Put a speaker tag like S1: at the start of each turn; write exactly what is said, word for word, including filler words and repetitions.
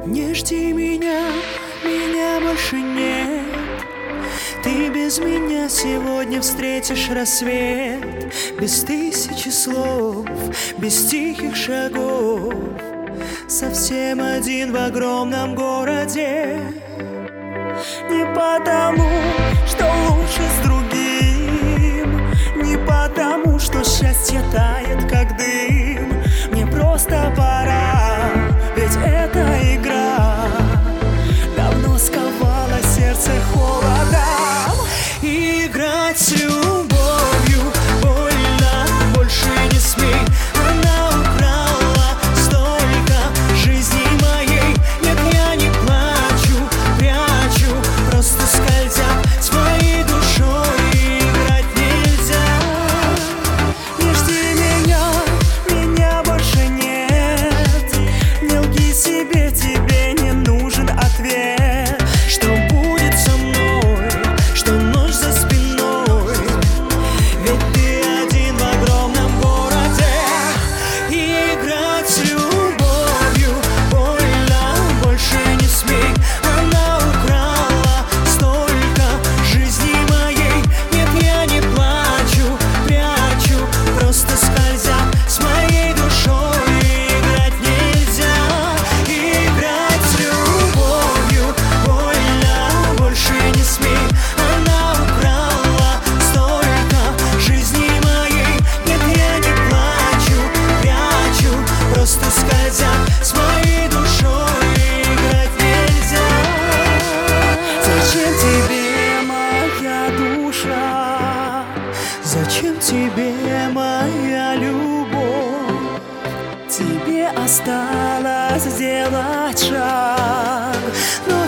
S1: Не жди меня, меня больше нет. Ты без меня сегодня встретишь рассвет. Без тысячи слов, без тихих шагов, совсем один в огромном городе. Не потому, что лучше с другим, не потому, что счастье тает, как дым. Мне просто пора, ведь это игра давно сковала сердце холодом. Играть с любовью больно, больше не смей. Она украла столько жизни моей. Нет, я не плачу, прячу, просто скользят с моей душой. Играть нельзя. Не жди меня, меня больше нет. Не лги себе, тебе не нужен ответ. Что будет со мной, что ночь за спиной, ведь ты один в огромном городе. Играть с любовью больно, больше не смей. Она украла столько жизни моей. Нет, я не плачу, прячу, просто скользят с моей душой. Играть нельзя. Играть с любовью больно, больше не смей. Она украла столько жизни моей. Нет, я не плачу, прячу, просто скользят с моей душой. Играть нельзя. Зачем тебе моя душа? Зачем тебе моя любовь? Тебе осталось сделать шаг, но